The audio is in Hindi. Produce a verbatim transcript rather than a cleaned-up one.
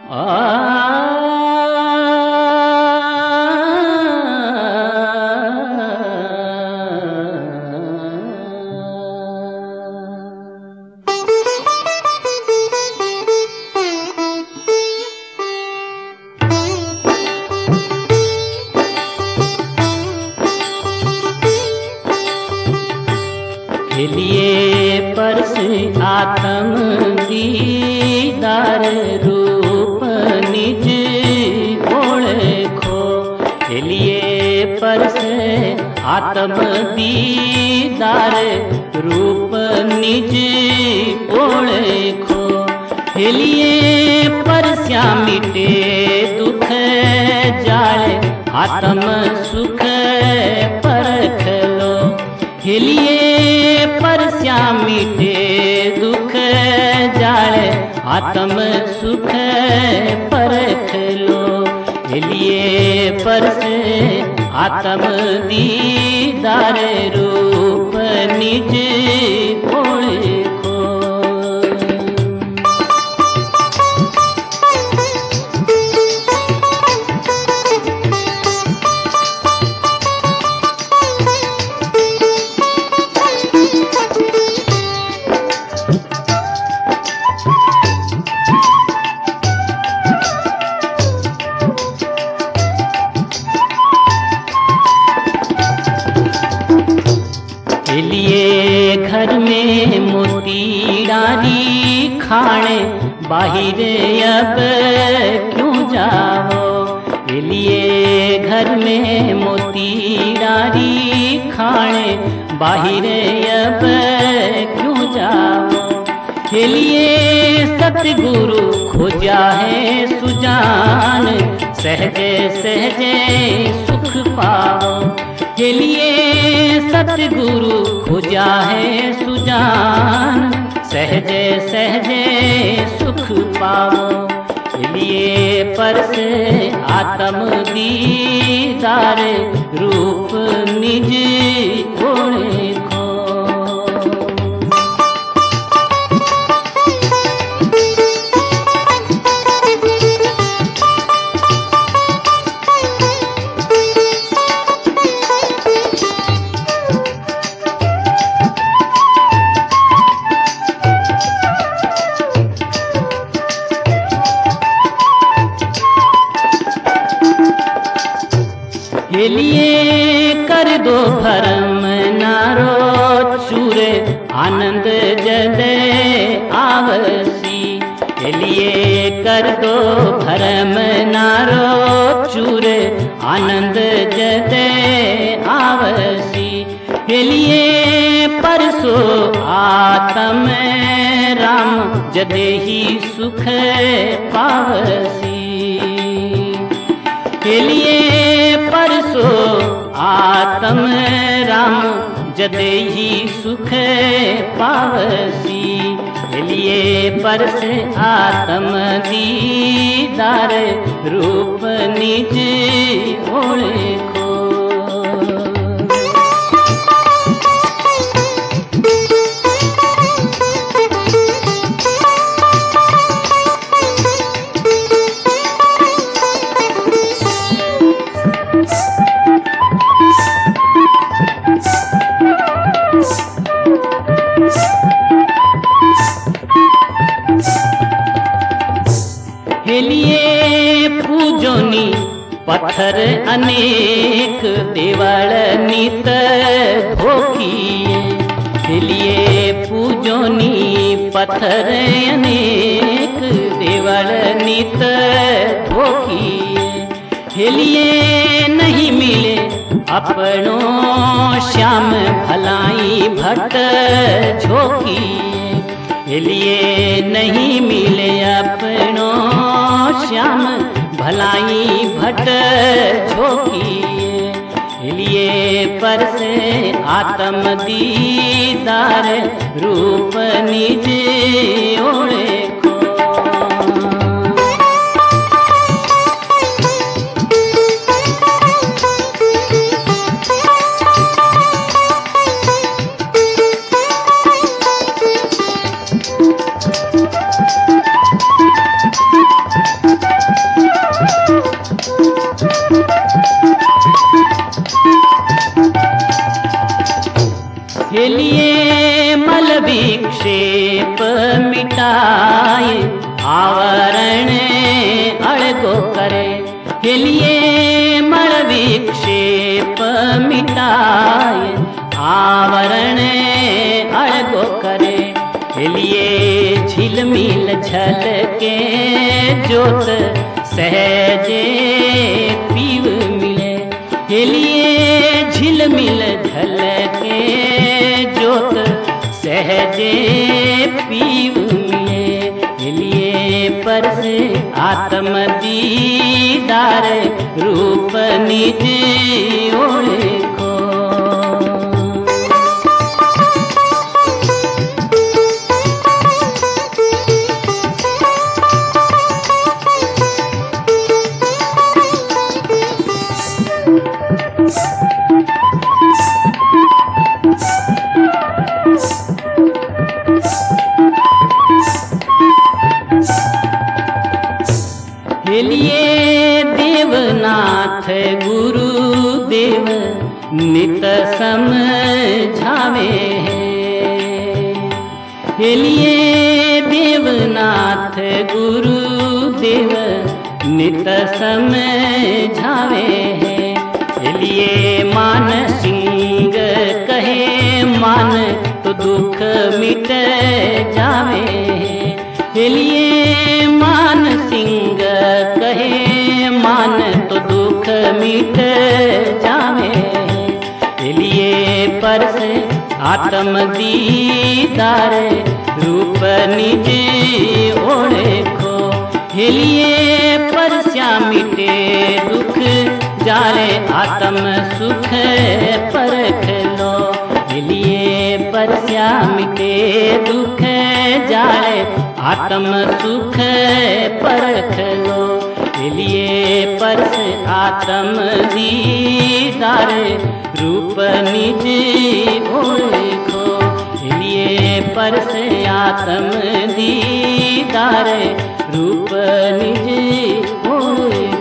लिए परस आत्म दीदार रूप निज ओळखो। लिए परस आत्म दीदार रूप निज ओळखो। लिए परस्या मिटे दुख जाळे आत्म सुख परख लो। लिए परस्या मिटे दुख जाळे आत्म सुख परख लो। लिए परस आत्म दीदार रूप निज ओळखो। लिए घर में मोती डाली खाने बाहिर अब क्यों जाओ। लिए घर में मोती डाली खाने बाहिर अब क्यों जाओ। लिए सतगुरु खोजा है सुजान सहजे सहजे सुख पाओ। लिए सतगुरु खोजा है सुजान सहजे सहजे सुख पाओ। लिए परस आत्म दीदार रूप निज ओळखो। लिए कर दो भरम नारो चूरे आनंद जदे आवसी। लिए कर दो भरम नारो चूरे आनंद जदे आवसी। लिए परसो आत्म राम जदे ही सुख पावसी। लिए परसो आत्म राम जदे ही सुख पावसी। लिए परस आत्म दीदार रूप निज ओळखो। लिए पूजोनी पत्थर अनेक देवल नित धोखिए। लिए पूजोनी पत्थर अनेक देवल नित धोखिए। लिए नहीं मिले अपनों श्याम भलाई भट झोंकिए। लिए नहीं मिले अपनों श्याम भलाई भट झोंकिए। लिए परस आत्म दीदार रूप निज ओळखो। हेलिए मल विक्षेप मिटाए आवरण अड़गो करे। हेलिए मल विक्षेप मिटाए आवरण अड़गो करे। हेलिए झिलमिल झलके जोत सहजे पीव मिले। हेलिए झिलमिल झलके जोत सहजे पीव मिले। हेलिए परस आत्म दीदार रूप निज ओळखो। हेलिए देवनाथ गुरुदेव नित समझावे हैं। हेलिए देवनाथ गुरुदेव नित समझावे हैं। हेलिए मान सिंह कहे मान तो दुख मिट जावे हैं। हेलिए मान सिंह कहे मान तो दुख मिट जावे। हेलिए परस आत्म दीदार रूप निज ओळखो। हेलिए परस्या मिटे दुख जाले आत्म सुख परख लो। हेलिए परस्या मिटे दुख जाले आत्म सुख परख लो। हेलिए परस आत्म दीदार रूप निज ओळखो। हेलिए परस आत्म दीदार रूप निज ओळखो।